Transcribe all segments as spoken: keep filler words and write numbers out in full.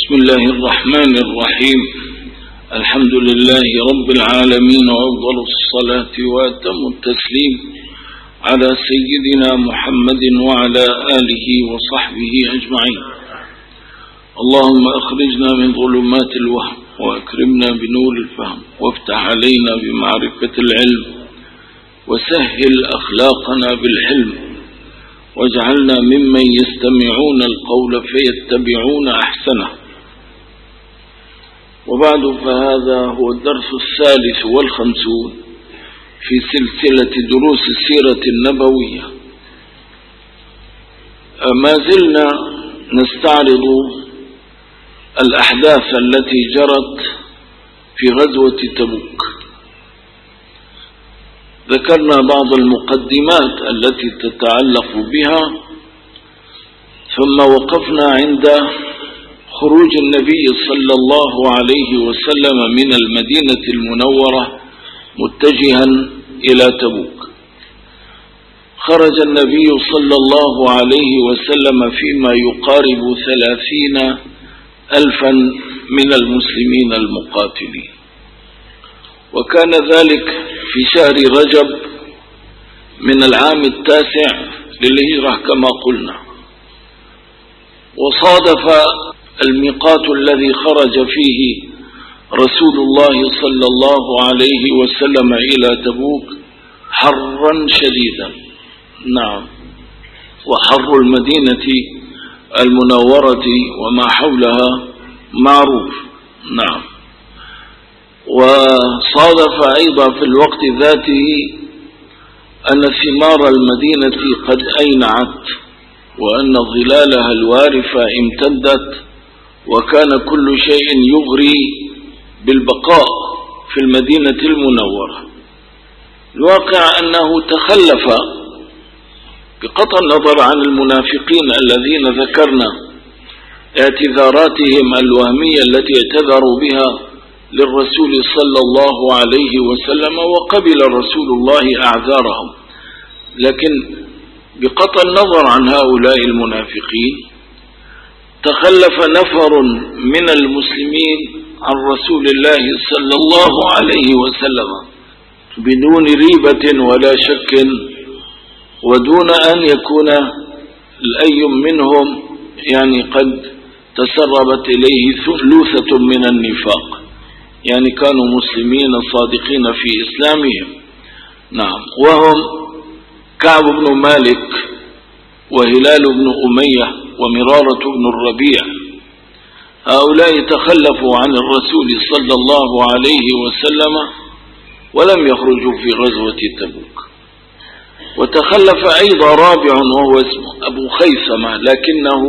بسم الله الرحمن الرحيم. الحمد لله رب العالمين، وأفضل الصلاة وأتم التسليم على سيدنا محمد وعلى آله وصحبه أجمعين. اللهم أخرجنا من ظلمات الوهم وأكرمنا بنور الفهم، وافتح علينا بمعرفة العلم، وسهل أخلاقنا بالحلم، واجعلنا ممن يستمعون القول فيتبعون أحسنه. وبعد، فهذا هو الدرس الثالث والخمسون في سلسلة دروس السيرة النبوية. ما زلنا نستعرض الأحداث التي جرت في غزوة تبوك. ذكرنا بعض المقدمات التي تتعلق بها، ثم وقفنا عند خروج النبي صلى الله عليه وسلم من المدينة المنورة متجها إلى تبوك. خرج النبي صلى الله عليه وسلم فيما يقارب ثلاثين ألفا من المسلمين المقاتلين، وكان ذلك في شهر رجب من العام التاسع للهجرة كما قلنا، وصادف الميقات الذي خرج فيه رسول الله صلى الله عليه وسلم إلى تبوك حرا شديدا. نعم، وحر المدينة المنورة وما حولها معروف. نعم، وصادف أيضا في الوقت ذاته أن ثمار المدينة قد أينعت، وأن ظلالها الوارفة امتدت، وكان كل شيء يغري بالبقاء في المدينة المنورة. الواقع أنه تخلف بقطع النظر عن المنافقين الذين ذكرنا اعتذاراتهم الوهمية التي اعتذروا بها للرسول صلى الله عليه وسلم، وقبل رسول الله أعذارهم. لكن بقطع النظر عن هؤلاء المنافقين، تخلف نفر من المسلمين عن رسول الله صلى الله عليه وسلم بدون ريبة ولا شك، ودون أن يكون الأي منهم يعني قد تسربت إليه ثلوثة من النفاق، يعني كانوا مسلمين صادقين في إسلامهم. نعم، وهم كعب بن مالك وهلال بن أمية ومرارة بن الربيع. هؤلاء تخلفوا عن الرسول صلى الله عليه وسلم ولم يخرجوا في غزوة تبوك. وتخلف أيضا رابع وهو اسمه أبو خيثمة، لكنه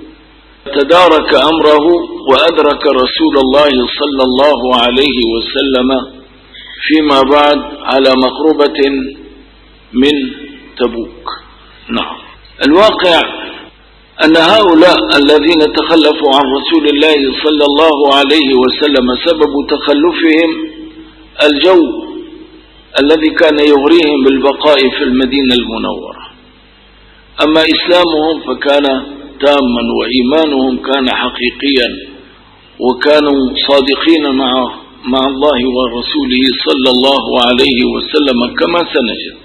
تدارك أمره وأدرك رسول الله صلى الله عليه وسلم فيما بعد على مقربة من تبوك. نعم، الواقع أن هؤلاء الذين تخلفوا عن رسول الله صلى الله عليه وسلم سبب تخلفهم الجو الذي كان يغريهم بالبقاء في المدينة المنورة. أما إسلامهم فكان تاما، وإيمانهم كان حقيقيا، وكانوا صادقين مع مع الله ورسوله صلى الله عليه وسلم كما سنجد.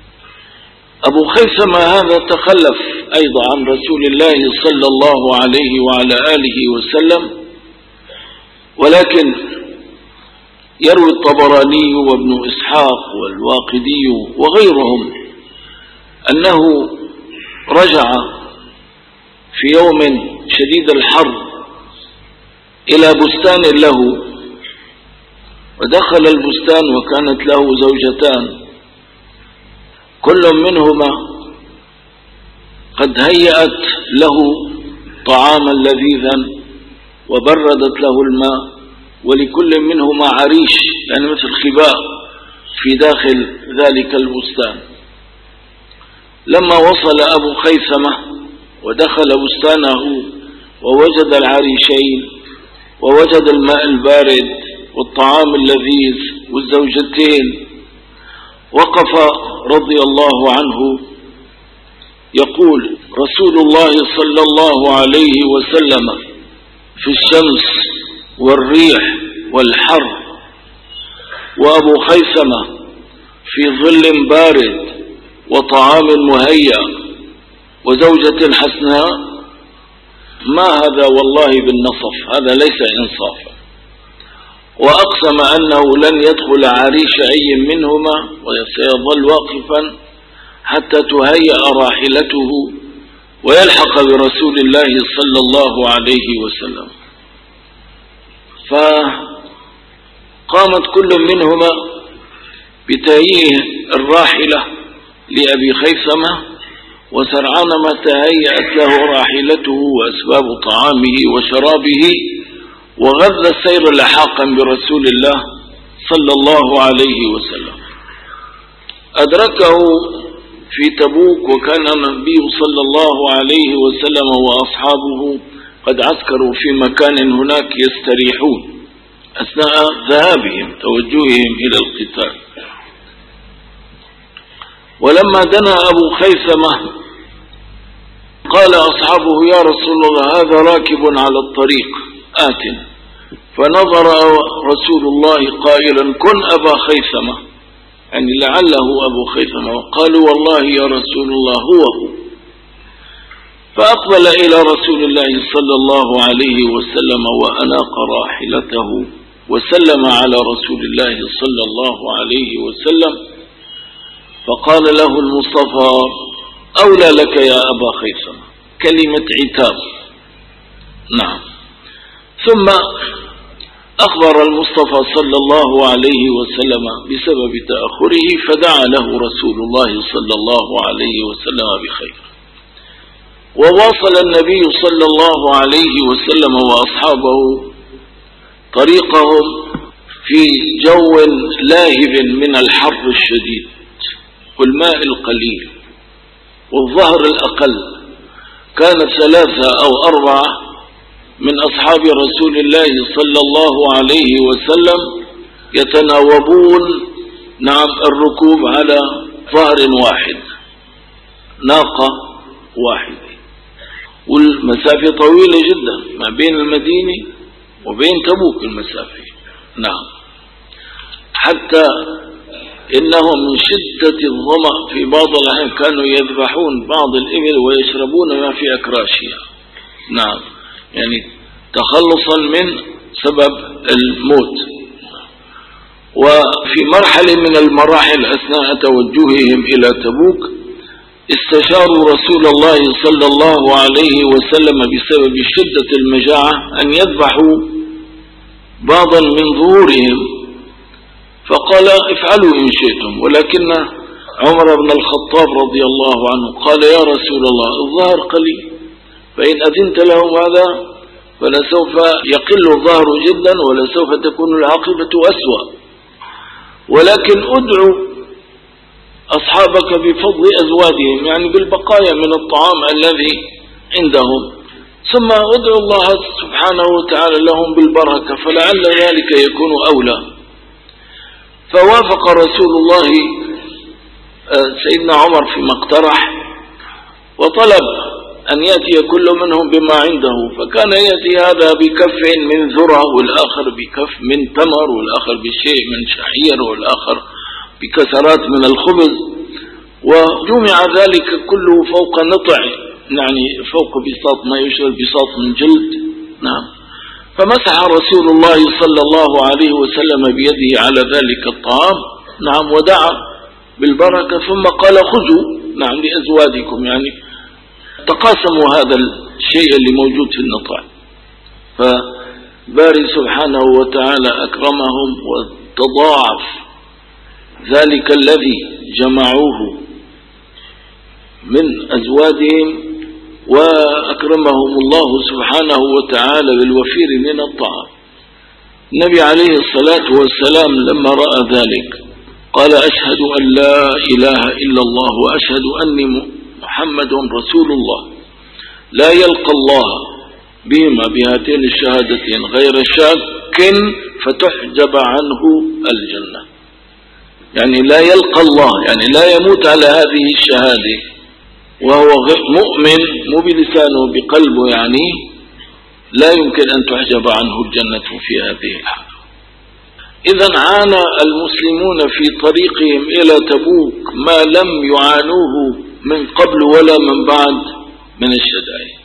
أبو خيثمة هذا تخلف أيضا عن رسول الله صلى الله عليه وعلى آله وسلم، ولكن يروي الطبراني وابن إسحاق والواقدي وغيرهم أنه رجع في يوم شديد الحر إلى بستان له، ودخل البستان وكانت له زوجتان، كل منهما قد هيأت له طعاما لذيذا وبردت له الماء، ولكل منهما عريش يعني مثل خباء في داخل ذلك البستان. لما وصل أبو خيثمة ودخل بستانه ووجد العريشين ووجد الماء البارد والطعام اللذيذ والزوجتين، وقف رضي الله عنه يقول: رسول الله صلى الله عليه وسلم في الشمس والريح والحر، وأبو خيثمة في ظل بارد وطعام مهيأ وزوجة حسناء، ما هذا والله بالنصف، هذا ليس إنصافا. وأقسم أنه لن يدخل عريش أي منهما وسيظل واقفا حتى تهيأ راحلته ويلحق برسول الله صلى الله عليه وسلم. فقامت كل منهما بتهيئ الراحلة لأبي خيثمة، وسرعان ما تهيأت له راحلته وأسباب طعامه وشرابه، وغذى السير لحاقا برسول الله صلى الله عليه وسلم. أدركه في تبوك، وكان النبي صلى الله عليه وسلم وأصحابه قد عسكروا في مكان هناك يستريحون أثناء ذهابهم توجههم إلى القتال. ولما دنا أبو خيثمة قال أصحابه: يا رسول الله، هذا راكب على الطريق آت. فنظر رسول الله قائلا: كن أبا خيثمة، يعني لعله أبو خيثمة. وقالوا: والله يا رسول الله هو هو. فأقبل إلى رسول الله صلى الله عليه وسلم وأناق راحلته وسلم على رسول الله صلى الله عليه وسلم، فقال له المصطفى: أولى لك يا أبا خيثمة، كلمة عتاب. نعم. ثم أخبر المصطفى صلى الله عليه وسلم بسبب تأخره، فدعا له رسول الله صلى الله عليه وسلم بخير. وواصل النبي صلى الله عليه وسلم وأصحابه طريقهم في جو لاهب من الحر الشديد والماء القليل والظهر الأقل. كانت ثلاثة أو أربعة من أصحاب رسول الله صلى الله عليه وسلم يتناوبون نعم الركوب على ظهر واحد، ناقة واحدة، والمسافة طويلة جدا ما بين المدينة وبين تبوك المسافة. نعم. حتى إنهم من شدة الظمأ في بعض الأحيان كانوا يذبحون بعض الإبل ويشربون ما في أكراشها. نعم، يعني تخلصا من سبب الموت. وفي مرحلة من المراحل أثناء توجههم إلى تبوك استشاروا رسول الله صلى الله عليه وسلم بسبب شدة المجاعة أن يذبحوا بعضا من ظهورهم، فقال: افعلوا إن شئتم. ولكن عمر بن الخطاب رضي الله عنه قال: يا رسول الله، الظهر قليل، فإن أذنت لهم هذا فلسوف يقل الظهر جدا ولسوف تكون العاقبة أسوأ، ولكن ادعو أصحابك بفضل أزوادهم، يعني بالبقايا من الطعام الذي عندهم، ثم ادعو الله سبحانه وتعالى لهم بالبركة، فلعل ذلك يكون أولى. فوافق رسول الله سيدنا عمر فيما اقترح، وطلب أن يأتي كل منهم بما عنده، فكان يأتي هذا بكف من ذرة، والآخر بكف من تمر، والآخر بشيء من شعير، والآخر بكسرات من الخبز، وجمع ذلك كله فوق نطع، يعني فوق بساط ما يشبه بساط من جلد. نعم. فمسح رسول الله صلى الله عليه وسلم بيده على ذلك الطعام، نعم، ودعا بالبركة، ثم قال: خذوا نعم لأزوادكم، يعني تقاسموا هذا الشيء اللي موجود في النطع. فباري سبحانه وتعالى أكرمهم وتضاعف ذلك الذي جمعوه من أزوادهم، وأكرمهم الله سبحانه وتعالى بالوفير من الطعام. النبي عليه الصلاة والسلام لما رأى ذلك قال: أشهد أن لا إله إلا الله وأشهد أني محمد رسول الله، لا يلقى الله بهما بهاتين الشهادتين غير شاك فتحجب عنه الجنة. يعني لا يلقى الله، يعني لا يموت على هذه الشهادة وهو مؤمن، مو بلسانه بقلبه، يعني لا يمكن أن تحجب عنه الجنة في هذه الحالة. إذا عانى المسلمون في طريقهم إلى تبوك ما لم يعانوه من قبل ولا من بعد من الشدائد.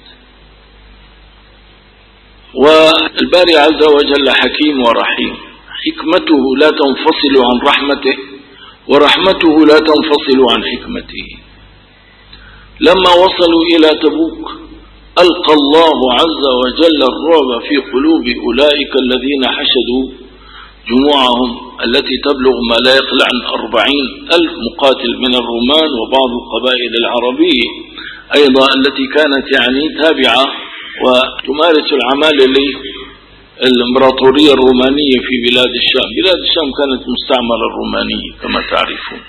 والباري عز وجل حكيم ورحيم، حكمته لا تنفصل عن رحمته، ورحمته لا تنفصل عن حكمته. لما وصلوا إلى تبوك ألقى الله عز وجل الرعب في قلوب أولئك الذين حشدوا جموعهم التي تبلغ ما لا يقل عن أربعين ألف مقاتل من الرومان وبعض القبائل العربية أيضا التي كانت يعني تابعة وتمارس العمال للإمبراطورية الرومانية في بلاد الشام. بلاد الشام كانت مستعمرة رومانية كما تعرفون.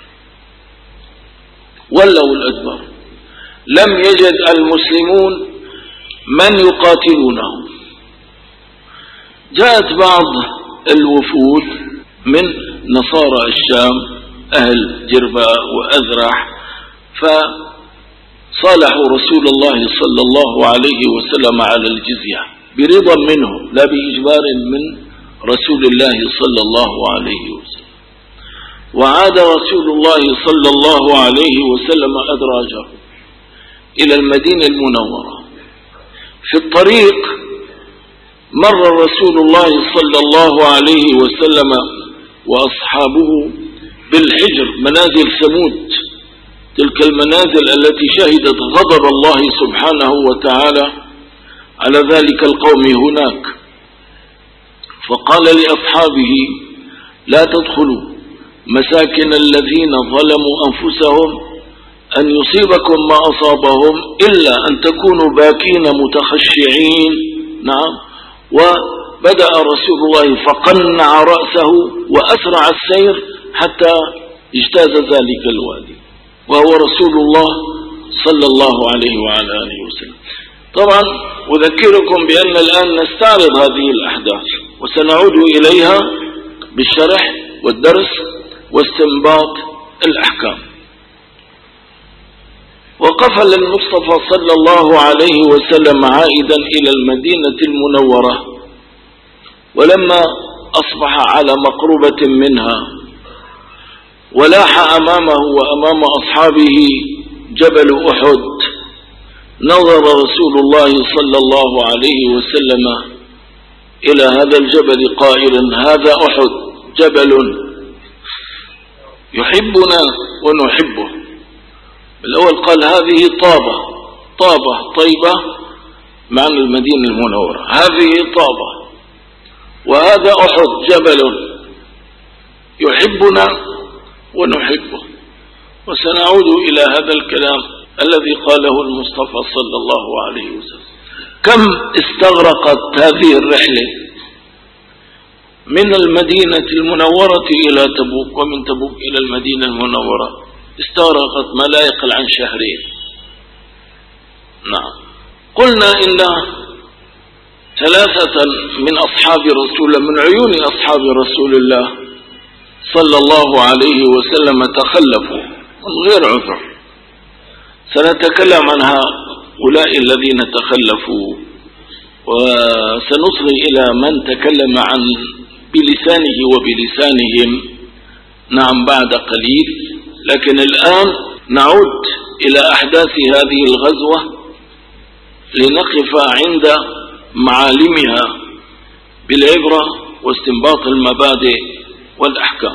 ولوا الأدبار، لم يجد المسلمون من يقاتلونه. جاءت بعض الوفود من نصارى الشام أهل جرباء وأذرح، فصالحوا رسول الله صلى الله عليه وسلم على الجزية برضا منه لا بإجبار من رسول الله صلى الله عليه وسلم. وعاد رسول الله صلى الله عليه وسلم أدراجه إلى المدينة المنورة. في الطريق مر رسول الله صلى الله عليه وسلم وأصحابه بالحجر، منازل ثمود، تلك المنازل التي شهدت غضب الله سبحانه وتعالى على ذلك القوم هناك. فقال لأصحابه: لا تدخلوا مساكن الذين ظلموا أنفسهم أن يصيبكم ما أصابهم إلا أن تكونوا باكين متخشعين. نعم. وبدأ رسول الله فقنع رأسه وأسرع السير حتى اجتاز ذلك الوادي، وهو رسول الله صلى الله عليه وعلى آله وسلم. طبعا أذكركم بأن الآن نستعرض هذه الأحداث وسنعود إليها بالشرح والدرس واستنباط الأحكام. وقفل المصطفى صلى الله عليه وسلم عائدا إلى المدينة المنورة، ولما أصبح على مقربة منها ولاح أمامه وأمام أصحابه جبل أحد، نظر رسول الله صلى الله عليه وسلم إلى هذا الجبل قائلا: هذا أحد جبل يحبنا ونحبه. الأول قال هذه طابة، طابة طيبة معنى المدينة المنورة، هذه طابة، وهذا أحد جبل يحبنا ونحبه. وسنعود إلى هذا الكلام الذي قاله المصطفى صلى الله عليه وسلم. كم استغرقت هذه الرحلة من المدينة المنورة إلى تبوك، ومن تبوك إلى المدينة المنورة استغرقت ما لا يقل عن شهرين. نعم. قلنا إن ثلاثة من أصحاب رسول من عيون أصحاب رسول الله صلى الله عليه وسلم تخلفوا من غير عذر. سنتكلم عن هؤلاء الذين تخلفوا، وسنصغي إلى من تكلم عن بلسانه وبلسانهم نعم بعد قليل. لكن الآن نعود إلى أحداث هذه الغزوة لنقف عند معالمها بالعبرة واستنباط المبادئ والأحكام.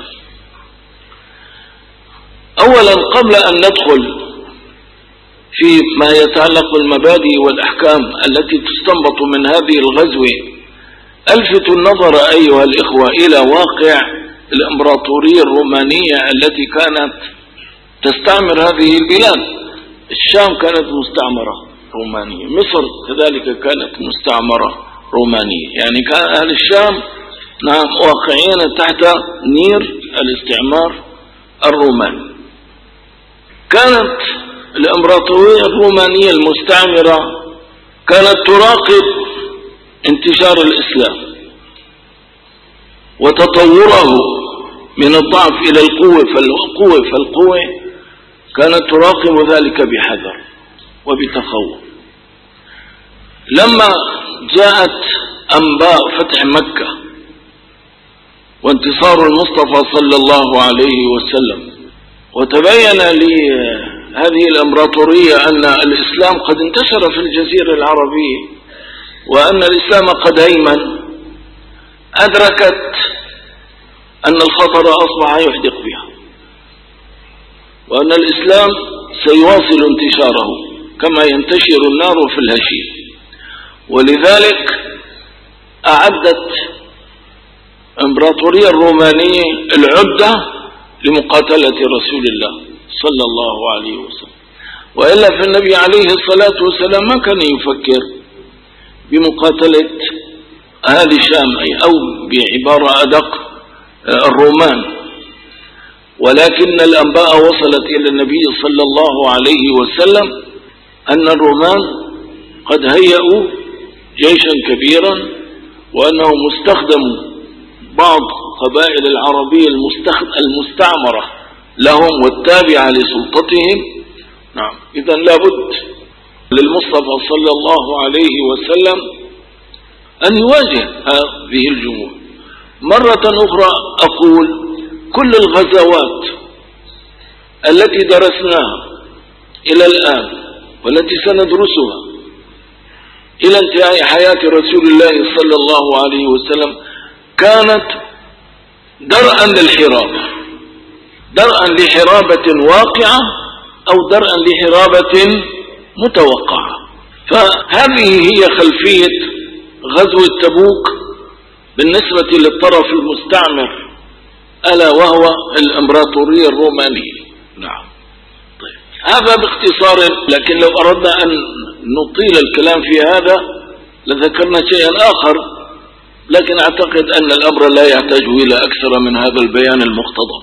أولا قبل أن ندخل في ما يتعلق بالمبادئ والأحكام التي تستنبط من هذه الغزوة، ألفت النظر أيها الإخوة إلى واقع الإمبراطورية الرومانية التي كانت تستعمر هذه البلاد. الشام كانت مستعمرة رومانية، مصر كذلك كانت مستعمرة رومانية، يعني كان أهل الشام نعم واقعين تحت نير الاستعمار الروماني. كانت الإمبراطورية الرومانية المستعمرة كانت تراقب انتشار الإسلام وتطوره من الضعف إلى القوة فالقوة فالقوة كانت تراقب ذلك بحذر وبتخوف. لما جاءت أنباء فتح مكة وانتصار المصطفى صلى الله عليه وسلم، وتبين لي هذه الإمبراطورية أن الإسلام قد انتشر في الجزيرة العربية وأن الإسلام قد هيمن، أدركت أن الخطر أصبح يحدق بها، وأن الإسلام سيواصل انتشاره كما ينتشر النار في الهشيم. ولذلك أعدت الإمبراطورية الرومانية العدة لمقاتلة رسول الله صلى الله عليه وسلم، وإلا فالنبي عليه الصلاة والسلام ما كان يفكر بمقاتلة أهل الشام أو بعبارة أدق الرومان، ولكن الأنباء وصلت إلى النبي صلى الله عليه وسلم أن الرومان قد هيئوا جيشا كبيرا، وأنهم استخدموا بعض قبائل العربية المستعمرة لهم والتابعة لسلطتهم. نعم، إذن لابد للمصطفى صلى الله عليه وسلم أن يواجه هذه الجموع. مرة أخرى أقول كل الغزوات التي درسناها إلى الآن والتي سندرسها إلى انتهاء حياة رسول الله صلى الله عليه وسلم كانت درءا للحرابة، درءا لحرابة واقعة أو درءا لحرابة متوقعة. فهذه هي خلفية غزوة تبوك بالنسبة للطرف المستعمر ألا وهو الإمبراطورية الرومانية. نعم، طيب هذا باختصار، لكن لو أردنا أن نطيل الكلام في هذا لذكرنا شيئا آخر، لكن أعتقد أن الأمر لا يحتاج إلى أكثر من هذا البيان المقتضب.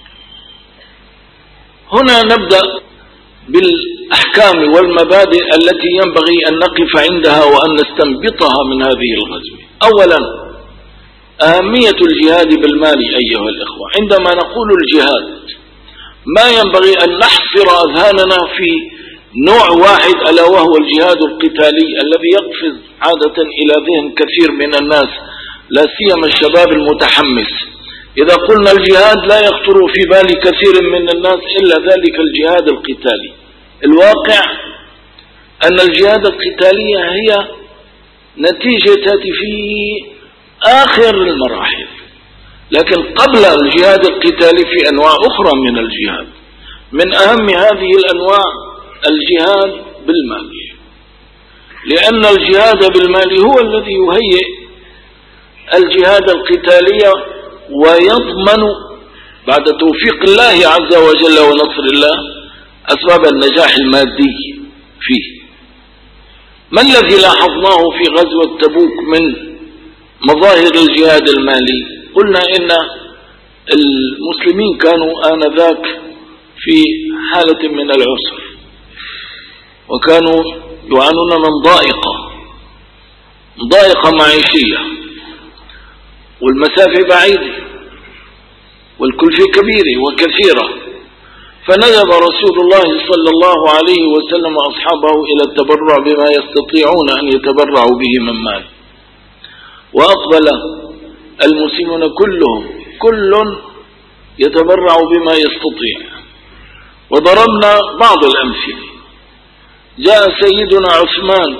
هنا نبدأ بالأحكام والمبادئ التي ينبغي أن نقف عندها وأن نستنبطها من هذه الغزوة. أولا أهمية الجهاد بالمال أيها الإخوة. عندما نقول الجهاد ما ينبغي أن نحصر أذهاننا في نوع واحد ألا وهو الجهاد القتالي الذي يقفز عادة إلى ذهن كثير من الناس لا سيما الشباب المتحمس. إذا قلنا الجهاد لا يخطر في بال كثير من الناس إلا ذلك الجهاد القتالي. الواقع أن الجهاد القتالية هي نتيجة في آخر المراحل، لكن قبل الجهاد القتالي في أنواع أخرى من الجهاد. من أهم هذه الأنواع الجهاد بالمال، لأن الجهاد بالمال هو الذي يهيئ الجهاد القتالية ويضمن بعد توفيق الله عز وجل ونصر الله أسباب النجاح المادي فيه. ما الذي لاحظناه في غزوة تبوك من مظاهر الجهاد المالي؟ قلنا إن المسلمين كانوا آنذاك في حالة من العسر، وكانوا يعانون من ضائقة ضائقة معيشية، والمسافة بعيدة والكلفة كبيرة وكثيرة. فندب رسول الله صلى الله عليه وسلم أصحابه إلى التبرع بما يستطيعون أن يتبرعوا به من مال، وأقبل المسلمون كلهم كل يتبرع بما يستطيع. وضربنا بعض الأمثلة. جاء سيدنا عثمان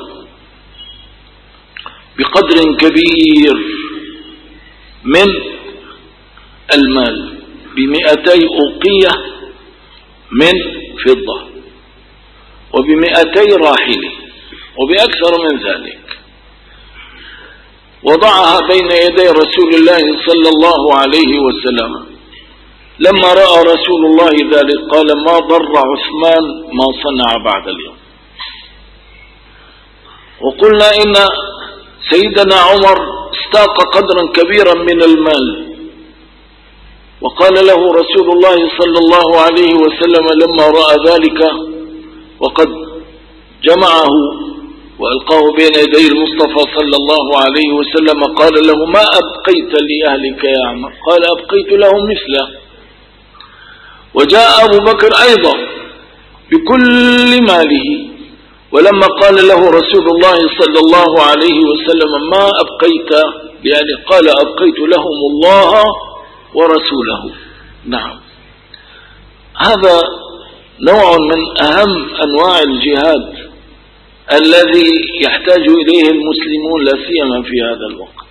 بقدر كبير من المال بمئتي أوقية من فضة وبمئتي راحلة وبأكثر من ذلك، وضعها بين يدي رسول الله صلى الله عليه وسلم. لما رأى رسول الله ذلك قال ما ضر عثمان ما صنع بعد اليوم. وقلنا إن سيدنا عمر استاق قدرا كبيرا من المال، وقال له رسول الله صلى الله عليه وسلم لما رأى ذلك وقد جمعه وألقاه بين يدي المصطفى صلى الله عليه وسلم قال له ما أبقيت لأهلك يا عمر؟ قال أبقيت لهم مثله. وجاء أبو بكر أيضا بكل ماله ولما قال له رسول الله صلى الله عليه وسلم ما أبقيت، يعني قال أبقيت لهم الله ورسوله. نعم، هذا نوع من أهم أنواع الجهاد الذي يحتاج إليه المسلمون لا سيما في هذا الوقت.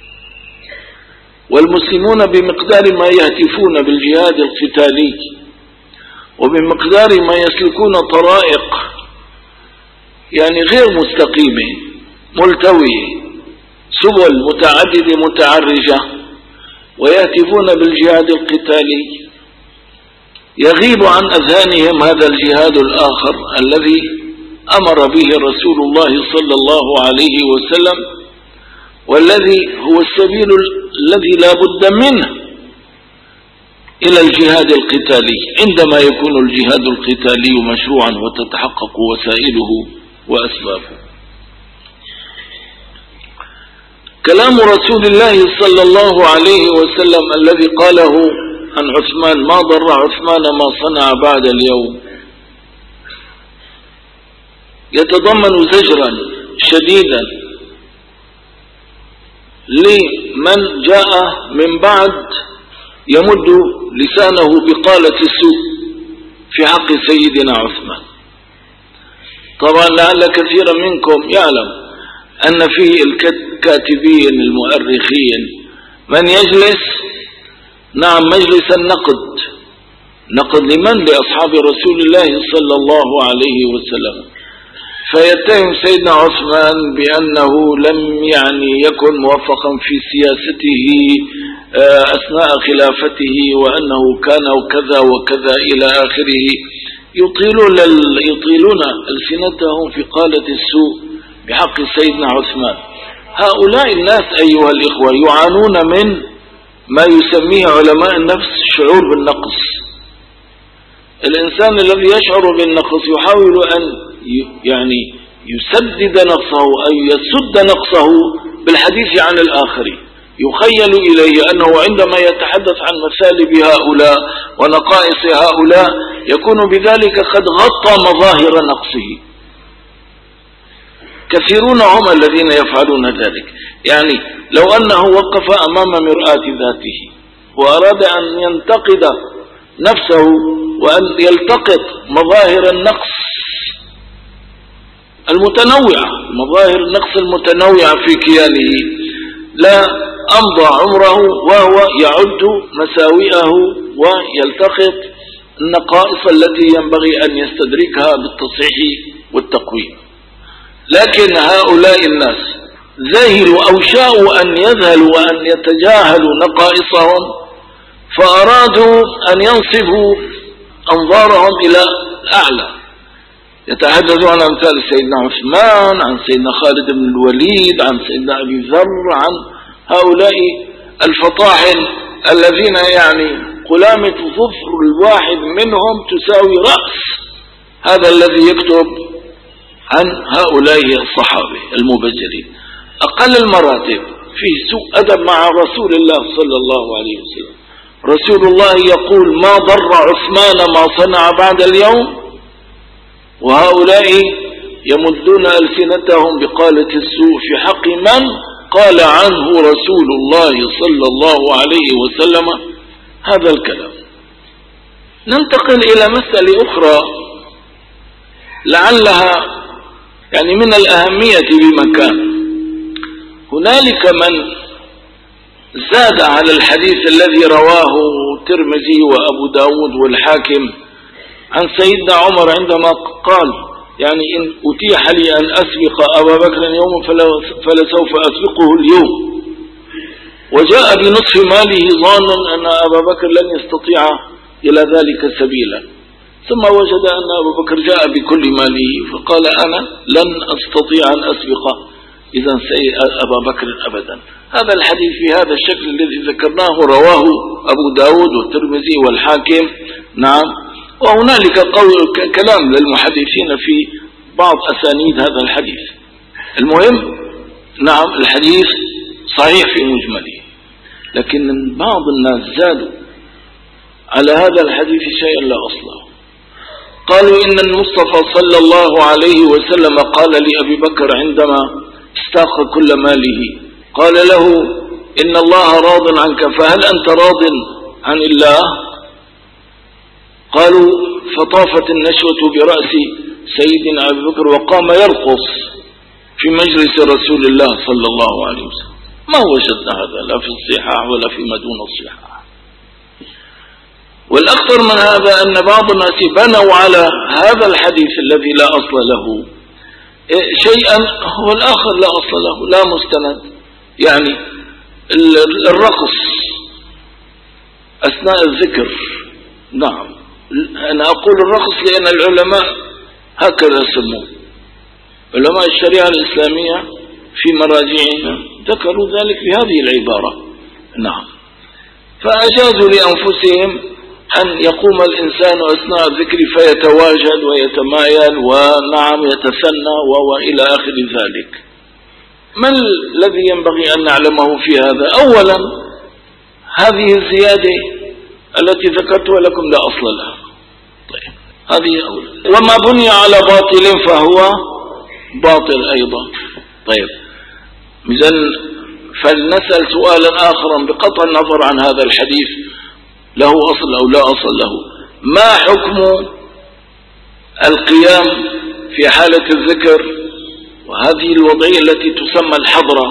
والمسلمون بمقدار ما يهتفون بالجهاد القتالي وبمقدار ما يسلكون طرائق يعني غير مستقيمة ملتوية، سبل متعددة متعرجة، ويهتفون بالجهاد القتالي، يغيب عن أذهانهم هذا الجهاد الآخر الذي أمر به رسول الله صلى الله عليه وسلم، والذي هو السبيل الذي لا بد منه إلى الجهاد القتالي عندما يكون الجهاد القتالي مشروعا وتتحقق وسائله وأسبابه. كلام رسول الله صلى الله عليه وسلم الذي قاله عن عثمان: ما ضر عثمان ما صنع بعد اليوم، يتضمن زجرا شديدا لمن جاء من بعد يمد لسانه بقالة السوء في حق سيدنا عثمان. طبعا لعل كثيرا منكم يعلم أن فيه الكاتبين المؤرخين من يجلس نعم مجلس النقد، نقد لمن؟ لأصحاب رسول الله صلى الله عليه وسلم، فيتهم سيدنا عثمان بأنه لم يعني يكن موفقا في سياسته أثناء خلافته، وأنه كان وكذا وكذا إلى آخره، يطيلون يطيلون ألسنتهم في قالة السوء بحق سيدنا عثمان. هؤلاء الناس أيها الإخوة يعانون من ما يسميه علماء النفس شعور بالنقص. الإنسان الذي يشعر بالنقص يحاول أن يعني يسدد نقصه أو يسد نقصه بالحديث عن الآخرين. يخيل إليه أنه عندما يتحدث عن مثالب هؤلاء ونقائص هؤلاء يكون بذلك قد غطى مظاهر نقصه. كثيرون هم الذين يفعلون ذلك. يعني لو أنه وقف أمام مرآة ذاته وأراد أن ينتقد نفسه وأن يلتقط مظاهر النقص المتنوعة، مظاهر النقص المتنوعة في كيانه، لا أمضى عمره وهو يعد مساوئه ويلتقط النقائص التي ينبغي أن يستدركها بالتصحيح والتقويم. لكن هؤلاء الناس ذهلوا أو شاءوا أن يذهلوا وأن يتجاهلوا نقائصهم، فأرادوا أن ينصبوا أنظارهم إلى أعلى. يتحدثون عن أمثال سيدنا عثمان، عن سيدنا خالد بن الوليد، عن سيدنا أبي ذر، عن هؤلاء الفطاحل الذين يعني قلامة ظفر الواحد منهم تساوي رأس هذا الذي يكتب عن هؤلاء الصحابة المبجلين. أقل المراتب فيه سوء أدب مع رسول الله صلى الله عليه وسلم. رسول الله يقول: ما ضر عثمان ما صنع بعد اليوم، وهؤلاء يمدون ألسنتهم بقالة السوء في حق من قال عنه رسول الله صلى الله عليه وسلم هذا الكلام. ننتقل إلى مسألة أخرى لعلها يعني من الأهمية بمكان. هنالك من زاد على الحديث الذي رواه الترمذي وأبو داود والحاكم عن سيدنا عمر عندما قال: يعني إن أتيح لي أن أسبق أبا بكر يوم فلسوف أسبقه اليوم، وجاء بنصف ماله ظانا أن أبا بكر لن يستطيع إلى ذلك سبيلا، ثم وجد أن أبا بكر جاء بكل ماله فقال: أنا لن أستطيع أن أسبق إذا أبا بكر أبدا. هذا الحديث في هذا الشكل الذي ذكرناه رواه أبو داود والترمذي والحاكم. نعم، وهنالك قول كلام للمحدثين في بعض أسانيد هذا الحديث. المهم نعم الحديث صحيح في مجمله، لكن بعض الناس زادوا على هذا الحديث شيئا لا أصله، قالوا إن المصطفى صلى الله عليه وسلم قال لأبي بكر عندما استاق كل ماله، قال له إن الله راض عنك فهل أنت راض عن الله؟ قالوا فطافت النشوة برأس سيدنا أبي بكر وقام يرقص في مجلس رسول الله صلى الله عليه وسلم. ما وجدنا هذا لا في الصحاح ولا فيما دون الصحاح. والأخطر من هذا أن بعض الناس بنوا على هذا الحديث الذي لا أصل له شيئا هو الآخر لا أصل له لا مستند، يعني الرقص أثناء الذكر. نعم، أنا أقول الرقص لأن العلماء هكذا سموه، علماء الشريعة الإسلامية في مراجعهم ذكروا ذلك بهذه العبارة. نعم، فأجازوا لأنفسهم أن يقوم الإنسان أثناء الذكر فيتواجد ويتمايل ونعم يتثنى وإلى آخر ذلك. ما الذي ينبغي أن نعلمه في هذا؟ أولا هذه الزيادة التي ذكرتها لكم لا أصل لها. طيب، هذه أولا، وما بني على باطل فهو باطل أيضا. طيب، إذن فلنسأل سؤالا آخرا بقطع النظر عن هذا الحديث له أصل أو لا أصل له. ما حكم القيام في حالة الذكر وهذه الوضعية التي تسمى الحضرة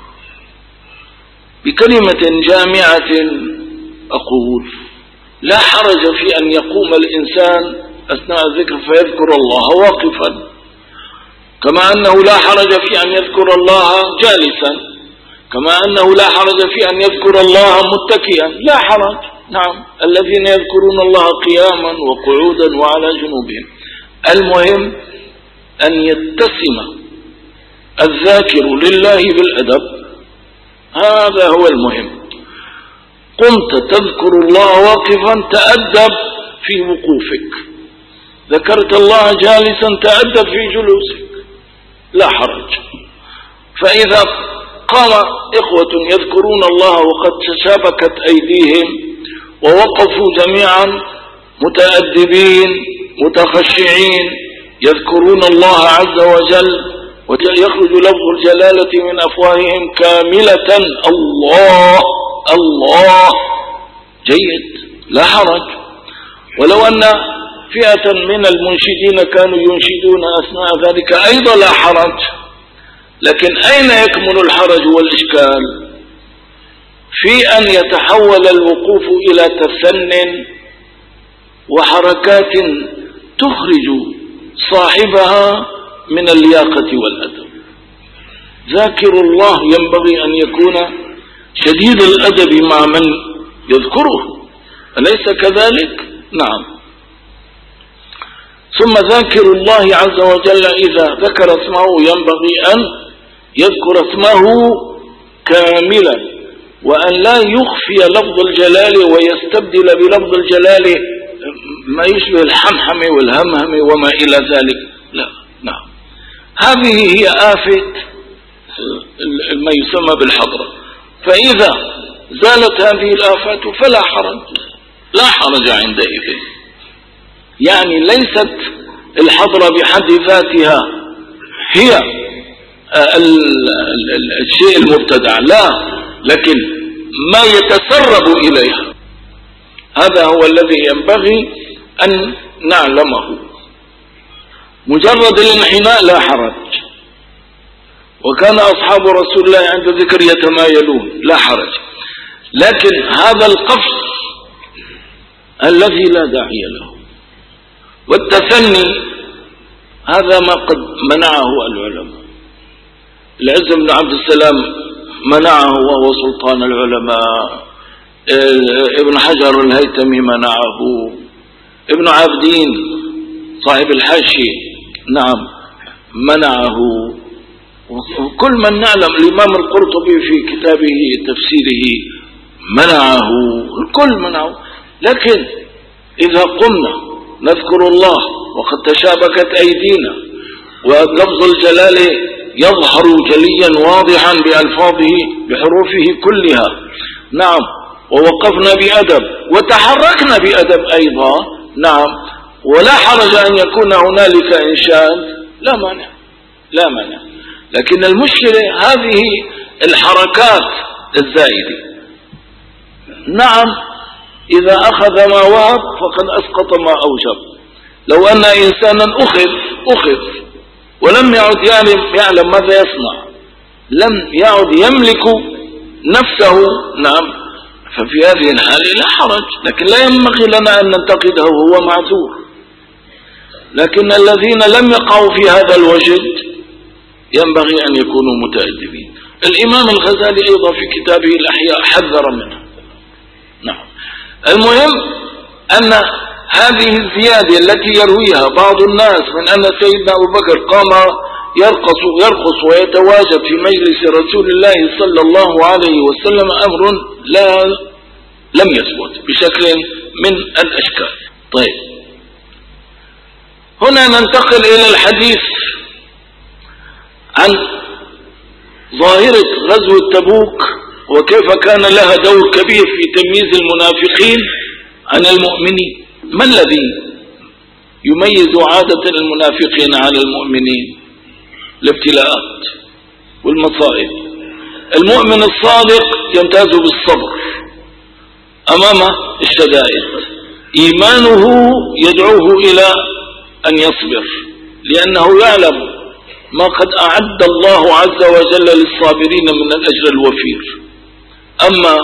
بكلمة جامعة؟ أقول لا حرج في أن يقوم الإنسان أثناء الذكر فيذكر الله واقفا، كما أنه لا حرج في أن يذكر الله جالسا، كما أنه لا حرج في أن يذكر الله متكئا، لا حرج. نعم، الذين يذكرون الله قياما وقعودا وعلى جنوبهم. المهم أن يتسم الذاكر لله بالأدب، هذا هو المهم. قمت تذكر الله واقفا تأدب في وقوفك، ذكرت الله جالسا تأدب في جلوسك، لا حرج. فإذا قام إخوة يذكرون الله وقد تشابكت أيديهم ووقفوا جميعا متأدبين متخشعين يذكرون الله عز وجل ويخرج لفظ الجلالة من أفواههم كاملة الله الله، جيد، لا حرج. ولو أن فئة من المنشدين كانوا ينشدون أثناء ذلك أيضا لا حرج. لكن أين يكمن الحرج والإشكال؟ في أن يتحول الوقوف إلى تثن وحركات تخرج صاحبها من اللياقة والأدب. ذاكر الله ينبغي أن يكون شديد الأدب مع من يذكره، أليس كذلك؟ نعم. ثم ذاكر الله عز وجل إذا ذكر اسمه ينبغي أن يذكر اسمه كاملا، وأن لا يخفي لفظ الجلال ويستبدل بلفظ الجلال ما يشبه الحمحم والهمهم وما إلى ذلك، لا. نعم، هذه هي آفة ما يسمى بالحضرة. فإذا زالت هذه الآفات فلا حرج، لا حرج عندئذ. يعني ليست الحضرة بحد ذاتها هي الشيء المبتدع، لا، لكن ما يتسرب إليها، هذا هو الذي ينبغي أن نعلمه. مجرد الانحناء لا حرج، وكان أصحاب رسول الله عند ذكر يتمايلون، لا حرج. لكن هذا القفص الذي لا داعي له والتثني هذا ما قد منعه العلماء. العز بن عبد السلام منعه وهو سلطان العلماء، ابن حجر الهيتمي منعه، ابن عابدين صاحب الحاشي نعم منعه، كل من نعلم. الإمام القرطبي في كتابه تفسيره منعه، الكل منعه. لكن إذا قمنا نذكر الله وقد تشابكت أيدينا ولفظ الجلال يظهر جليا واضحا بألفاظه بحروفه كلها، نعم، ووقفنا بأدب وتحركنا بأدب أيضا، نعم، ولا حرج أن يكون هنالك إنشاد، لا مانع لا مانع. لكن المشكلة هذه الحركات الزائدة. نعم إذا أخذ ما وهب فقد أسقط ما أوجب. لو أن إنسانا أخذ أخذ ولم يعد يعلم ماذا يصنع، لم يعد يملك نفسه، نعم، ففي هذه الحالة لا حرج. لكن لا ينبغي لنا أن ننتقده وهو معذور. لكن الذين لم يقعوا في هذا الوجد ينبغي أن يكونوا متأدبين. الإمام الغزالي أيضا في كتابه الأحياء حذر منه. نعم. المهم أن هذه الزيادة التي يرويها بعض الناس من أن سيدنا أبو بكر قام يرقص يرقص ويتواجد في مجلس رسول الله صلى الله عليه وسلم أمر لا لم يثبت بشكل من الأشكال. طيب، هنا ننتقل إلى الحديث عن ظاهرة غزوة تبوك وكيف كان لها دور كبير في تمييز المنافقين عن المؤمنين. ما الذي يميز عادة المنافقين عن المؤمنين؟ الابتلاءات والمصائب. المؤمن الصادق يمتاز بالصبر أمام الشدائد، إيمانه يدعوه إلى أن يصبر لأنه يعلم ما قد أعد الله عز وجل للصابرين من الأجر الوفير. أما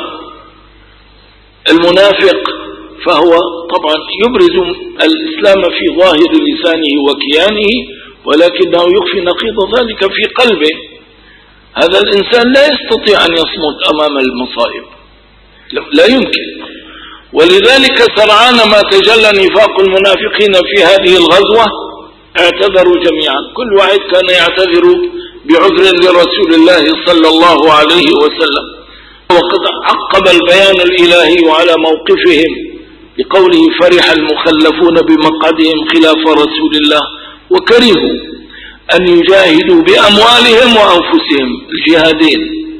المنافق فهو طبعا يبرز الإسلام في ظاهر لسانه وكيانه، ولكنه يخفي نقيض ذلك في قلبه. هذا الإنسان لا يستطيع أن يصمد أمام المصائب، لا يمكن. ولذلك سرعان ما تجلى نفاق المنافقين في هذه الغزوة اعتذروا جميعا، كل واحد كان يعتذر بعذر لرسول الله صلى الله عليه وسلم. وقد عقب البيان الإلهي على موقفهم بقوله فرح المخلفون بمقعدهم خلاف رسول الله وكرهوا أن يجاهدوا بأموالهم وأنفسهم، الجهادين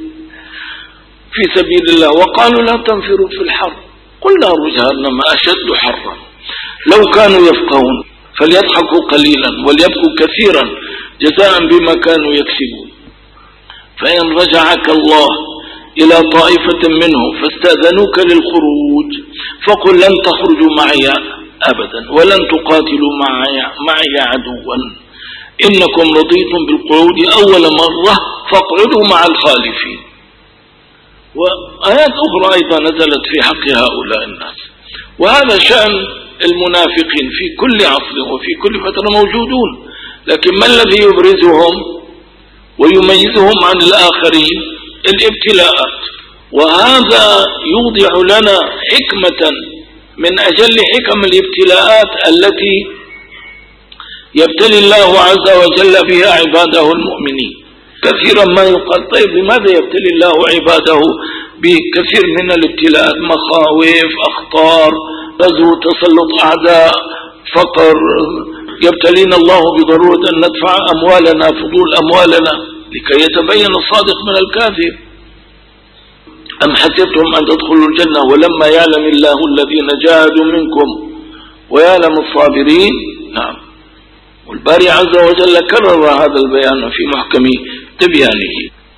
في سبيل الله، وقالوا لا تنفروا في الحر قل نار جهنم أشد حرا لو كانوا يفقهون فليضحكوا قليلا وليبكوا كثيرا جزاء بما كانوا يكسبون. فإن رجعك الله إلى طائفة منهم فاستأذنوك للخروج فقل لن تخرجوا معي أبدا ولن تقاتلوا معي, معي عدوا إنكم رضيتم بالقعود أول مرة فاقعدوا مع الخالفين. وآيات أخرى أيضا نزلت في حق هؤلاء الناس. وهذا شأن المنافقين في كل عصر وفي كل فترة موجودون، لكن ما الذي يبرزهم ويميزهم عن الآخرين؟ الابتلاءات. وهذا يوضع لنا حكمة من أجل حكم الابتلاءات التي يبتلي الله عز وجل بها عباده المؤمنين. كثيرا ما يقال طيب لماذا يبتلي الله عباده بكثير من الابتلاءات؟ مخاوف، أخطار، غزو، تسلط أعداء، فقر، يبتلينا الله بضرورة أن ندفع أموالنا، فضول أموالنا، لكي يتبين الصادق من الكاذب. أم حسبتم أن تدخلوا الجنة ولما يعلم الله الذين جاهدوا منكم ويعلم الصابرين؟ نعم. والباري عز وجل كرر هذا البيان في محكم تبيانه.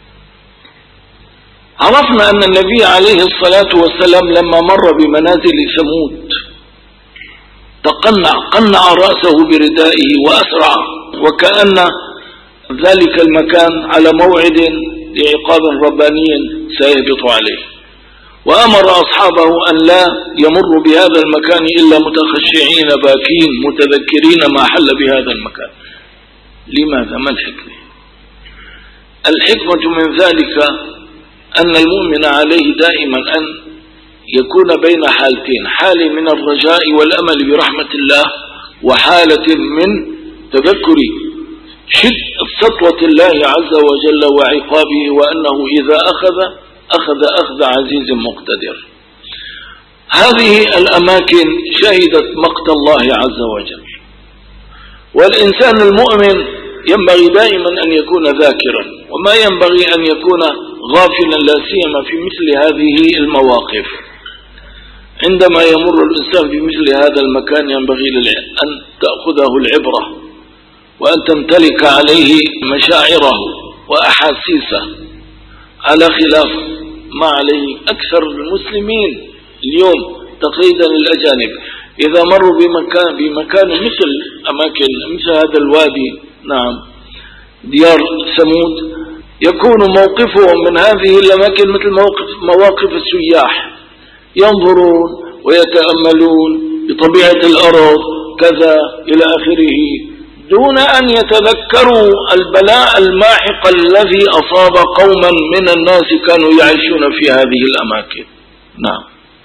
عرفنا أن النبي عليه الصلاة والسلام لما مر بمنازل ثمود تقنع قنع رأسه بردائه وأسرع، وكأن ذلك المكان على موعد لعقاب رباني سيهبط عليه، وأمر أصحابه أن لا يمروا بهذا المكان إلا متخشعين باكين متذكرين ما حل بهذا المكان. لماذا؟ ما الحكمة؟ الحكمة من ذلك أن المؤمن عليه دائما أن يكون بين حالتين، حالة من الرجاء والأمل برحمة الله، وحالة من تذكر شد سطوة الله عز وجل وعقابه، وأنه إذا أخذ أخذ أخذ عزيز مقتدر. هذه الأماكن شهدت مقت الله عز وجل، والإنسان المؤمن ينبغي دائما أن يكون ذاكرا، وما ينبغي أن يكون غافلا، لا سيما في مثل هذه المواقف. عندما يمر الإنسان بمثل هذا المكان ينبغي أن تأخذه العبرة وأن تمتلك عليه مشاعره وأحاسيسه، على خلاف ما عليه أكثر المسلمين اليوم تقريبا الأجانب. إذا مروا بمكان بمكان مثل أماكن مثل هذا الوادي، نعم ديار ثمود، يكون موقفهم من هذه الأماكن مثل موقف مواقف السياح، ينظرون ويتأملون بطبيعة الأرض كذا إلى آخره، دون أن يتذكروا البلاء الماحق الذي أصاب قوما من الناس كانوا يعيشون في هذه الأماكن. نعم،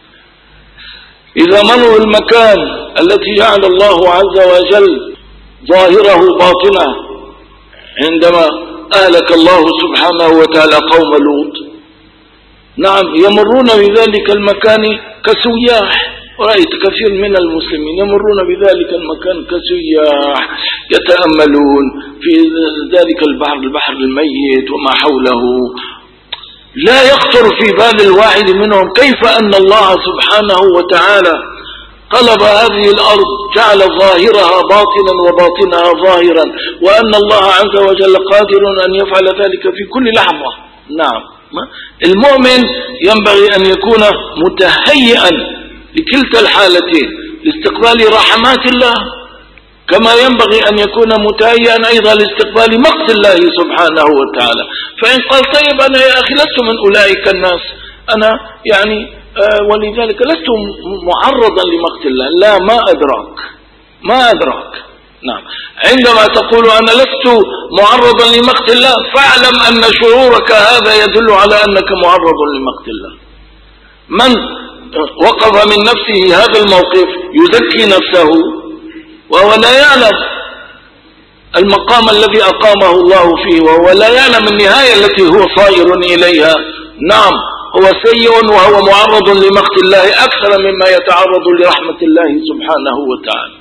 إذا مروا المكان التي جعل الله عز وجل ظاهره باطنه، عندما أهلك الله سبحانه وتعالى قوم لوط، نعم يمرون بذلك المكان كسياح. ورأيت كثير من المسلمين يمرون بذلك المكان كسياح، يتأملون في ذلك البحر البحر الميت وما حوله. لا يخطر في بال الواحد منهم كيف أن الله سبحانه وتعالى قلب هذه الأرض، جعل ظاهرها باطنا وباطنها ظاهرا، وأن الله عز وجل قادر أن يفعل ذلك في كل لحظة. نعم، المؤمن ينبغي أن يكون متهيئا لكلتا الحالتين، لاستقبال رحمات الله، كما ينبغي أن يكون متهيئا أيضا لاستقبال مقت الله سبحانه وتعالى. فإن قال طيب أنا يا أخي لست من أولئك الناس، أنا يعني آه ولذلك لست معرضا لمقت الله، لا، ما أدراك ما أدراك. نعم، عندما تقول أنا لست معرضا لمقت الله فاعلم أن شعورك هذا يدل على أنك معرض لمقت الله. من وقف من نفسه هذا الموقف يزكي نفسه وهو لا يعلم المقام الذي أقامه الله فيه، وهو لا يعلم النهاية التي هو صائر إليها. نعم، هو سيء وهو معرض لمقت الله أكثر مما يتعرض لرحمة الله سبحانه وتعالى.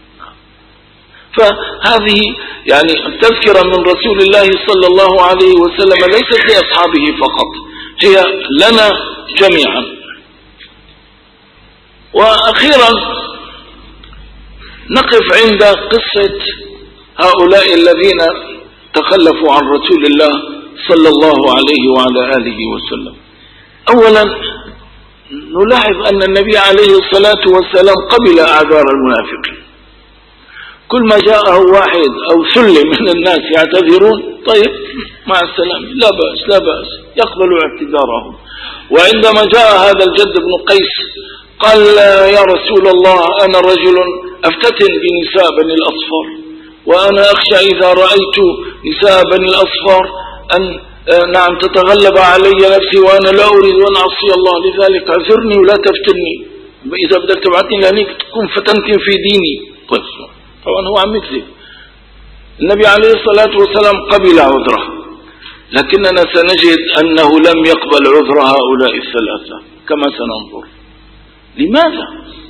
فهذه يعني التذكرة من رسول الله صلى الله عليه وسلم ليست لأصحابه فقط، هي لنا جميعا. وأخيرا نقف عند قصة هؤلاء الذين تخلفوا عن رسول الله صلى الله عليه وعلى آله وسلم. أولا نلاحظ أن النبي عليه الصلاة والسلام قبل أعذار المنافقين. كل ما جاءه واحد أو سلم من الناس يعتذرون، طيب مع السلام، لا بأس لا بأس، يقبل اعتذارهم. وعندما جاء هذا الجد بن قيس قال يا رسول الله أنا رجل أفتتن بنساء بني الأصفار، وأنا أخشى إذا رأيت نساء بني الأصفار أن نعم تتغلب علي نفسي وأنا لا أريد أن أعصي الله، لذلك اعذرني ولا تفتني، إذا بدك تبعتني لهنيك تكون فتنتي في ديني. طبعا هو عم يكذب. النبي عليه الصلاة والسلام قبل عذره، لكننا سنجد أنه لم يقبل عذر هؤلاء الثلاثة كما سننظر. لماذا؟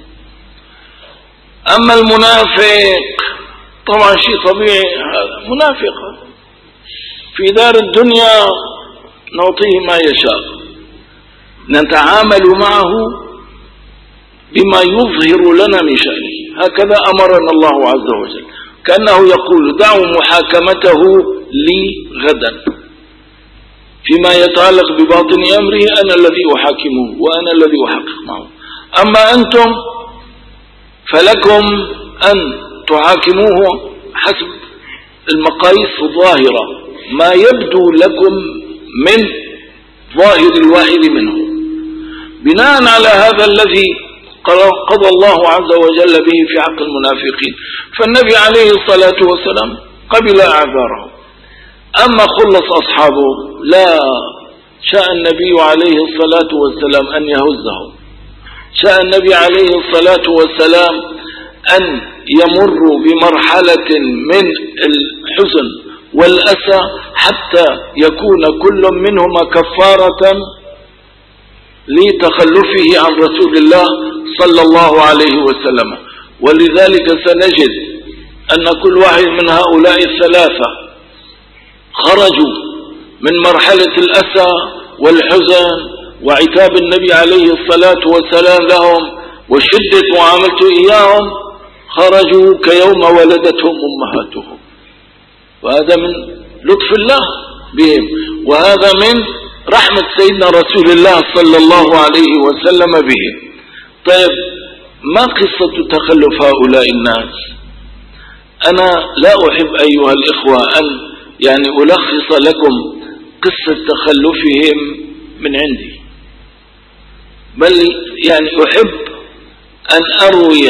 أما المنافق طبعا شيء طبيعي، منافق في دار الدنيا نعطيه ما يشاء، نتعامل معه بما يظهر لنا من شأنه، هكذا أمرنا الله عز وجل، كأنه يقول دعوا محاكمته لي غدا فيما يتعلق بباطن أمره، أنا الذي أحاكمه وأنا الذي أحقق معه، أما أنتم فلكم أن تحاكموه حسب المقاييس الظاهرة، ما يبدو لكم من ظاهر الواحد منه، بناء على هذا الذي قضى الله عز وجل به في حق المنافقين. فالنبي عليه الصلاة والسلام قبل أعذاره. أما خلص أصحابه لا، شاء النبي عليه الصلاة والسلام أن يهزهم، شاء النبي عليه الصلاة والسلام أن يمروا بمرحلة من الحزن والأسى حتى يكون كل منهما كفارة لتخلفه عن رسول الله صلى الله عليه وسلم. ولذلك سنجد أن كل واحد من هؤلاء الثلاثة خرجوا من مرحلة الأسى والحزن وعتاب النبي عليه الصلاة والسلام لهم وشدة معاملته إياهم خرجوا كيوم ولدتهم أمهاتهم، وهذا من لطف الله بهم، وهذا من رحمة سيدنا رسول الله صلى الله عليه وسلم بهم. طيب ما قصة تخلف هؤلاء الناس؟ أنا لا أحب أيها الإخوة أن يعني ألخص لكم قصة تخلفهم من عندي، بل يعني أحب أن أروي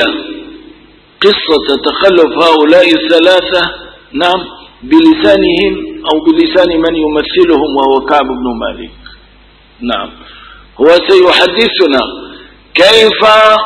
قصة تخلف هؤلاء الثلاثة نعم بلسانهم أو بلسان من يمثلهم وهو كعب بن مالك. نعم هو سيحدثنا كيف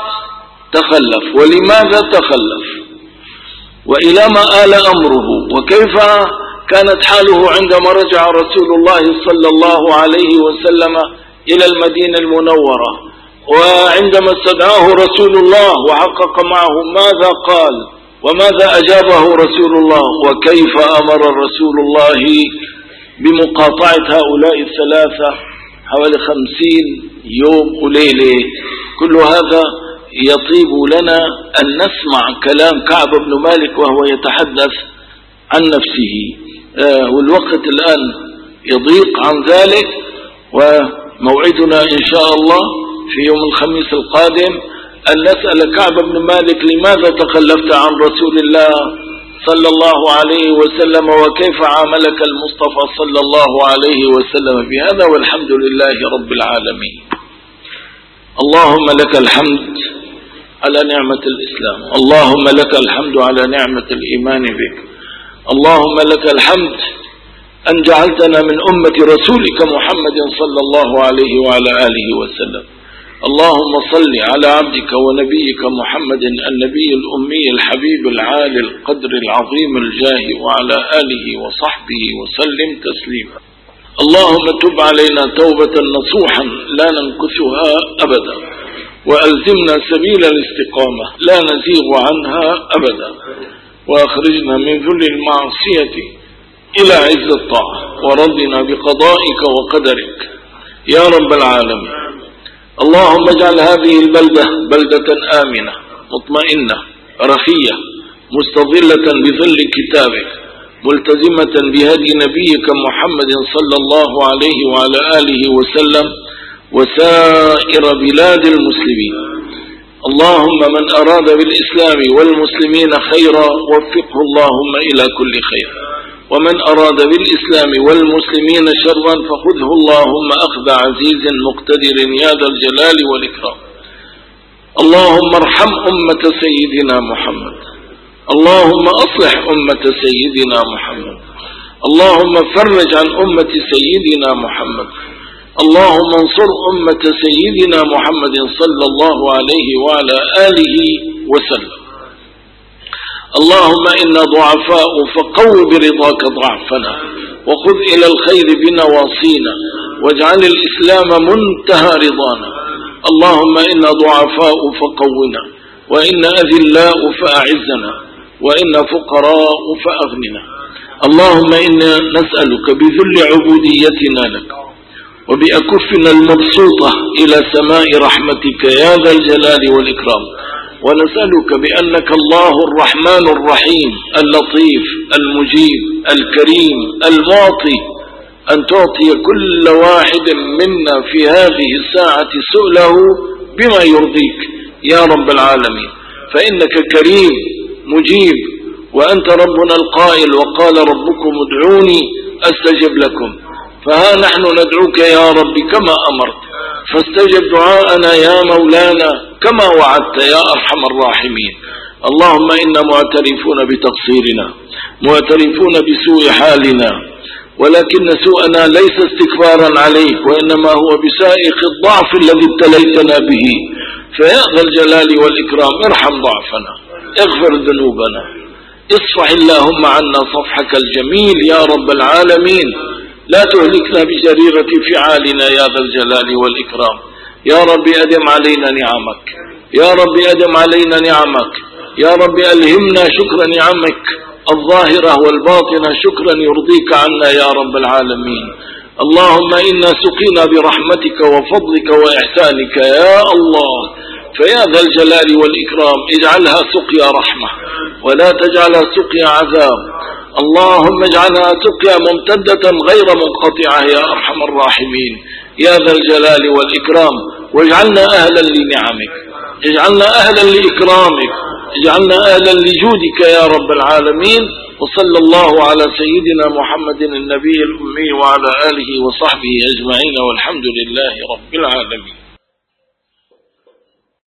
تخلف ولماذا تخلف وإلى ما آل أمره، وكيف كانت حاله عندما رجع رسول الله صلى الله عليه وسلم إلى المدينة المنورة، وعندما استدعاه رسول الله وحقق معه ماذا قال وماذا أجابه رسول الله، وكيف أمر رسول الله بمقاطعة هؤلاء الثلاثة حوالي خمسين يوم وليلة. كل هذا يطيب لنا أن نسمع كلام كعب بن مالك وهو يتحدث عن نفسه، آه والوقت الآن يضيق عن ذلك، وموعدنا إن شاء الله في يوم الخميس القادم أن نسأل كعب بن مالك لماذا تخلفت عن رسول الله صلى الله عليه وسلم، وكيف عاملك المصطفى صلى الله عليه وسلم بهذا، والحمد لله رب العالمين. اللهم لك الحمد على نعمة الإسلام، اللهم لك الحمد على نعمة الإيمان بك، اللهم لك الحمد أن جعلتنا من أمة رسولك محمد صلى الله عليه وعلى آله وسلم. اللهم صل على عبدك ونبيك محمد النبي الأمي الحبيب العالي القدر العظيم الجاه وعلى آله وصحبه وسلم تسليما. اللهم تب علينا توبة نصوحا لا ننكثها أبدا، وألزمنا سبيل الاستقامة لا نزيغ عنها أبدا، وأخرجنا من ذل المعصية إلى عز الطاعة، ورضنا بقضائك وقدرك يا رب العالمين. اللهم اجعل هذه البلدة بلدة آمنة مطمئنة رخية مستظلة بظل كتابك، ملتزمة بهدي نبيك محمد صلى الله عليه وعلى آله وسلم وسائر بلاد المسلمين. اللهم من أراد بالإسلام والمسلمين خيرا وفقه اللهم إلى كل خير، ومن أراد بالإسلام والمسلمين شرا فخذه اللهم أخذ عزيز مقتدر يا ذا الجلال والإكرام. اللهم ارحم أمة سيدنا محمد، اللهم أصلح أمة سيدنا محمد، اللهم فرج عن أمة سيدنا محمد، اللهم انصر أمة سيدنا محمد صلى الله عليه وعلى آله وسلم. اللهم إنا ضعفاء فقو برضاك ضعفنا، وخذ إلى الخير بنواصينا، واجعل الإسلام منتهى رضانا. اللهم إنا ضعفاء فقونا، وإنا أذلاء فأعزنا، وإنا فقراء فأغننا. اللهم إنا نسألك بذل عبوديتنا لك وبأكفنا المبسوطة إلى سماء رحمتك يا ذا الجلال والإكرام، ونسألك بأنك الله الرحمن الرحيم اللطيف المجيب الكريم المعطي أن تعطي كل واحد منا في هذه الساعة سؤله بما يرضيك يا رب العالمين، فإنك كريم مجيب، وأنت ربنا القائل وقال ربكم ادعوني أستجب لكم. فها نحن ندعوك يا رب كما أمرت، فاستجب دعاءنا يا مولانا كما وعدت يا أرحم الراحمين. اللهم إنا معترفون بتقصيرنا، معترفون بسوء حالنا، ولكن سوءنا ليس استكبارا عليك، وإنما هو بسائق الضعف الذي ابتليتنا به. فيا ذا الجلال والإكرام ارحم ضعفنا، اغفر ذنوبنا، اصفح اللهم عنا صفحك الجميل يا رب العالمين. لا تهلكنا بجريرة فعالنا يا ذا الجلال والإكرام. يا رب أدم علينا نعمك، يا رب أدم علينا نعمك، يا رب ألهمنا شكر نعمك الظاهرة والباطنة شكرا يرضيك عنا يا رب العالمين. اللهم إنا سقينا برحمتك وفضلك وإحسانك يا الله، فيا ذا الجلال والإكرام اجعلها سقيا رحمة ولا تجعلها سقيا عذاب. اللهم اجعلها سقيا ممتدة غير منقطعة يا أرحم الراحمين يا ذا الجلال والإكرام. واجعلنا أهلا لنعمك، اجعلنا أهلا لإكرامك، اجعلنا أهلا لجودك يا رب العالمين. وصلى الله على سيدنا محمد النبي الأمي وعلى آله وصحبه أجمعين والحمد لله رب العالمين.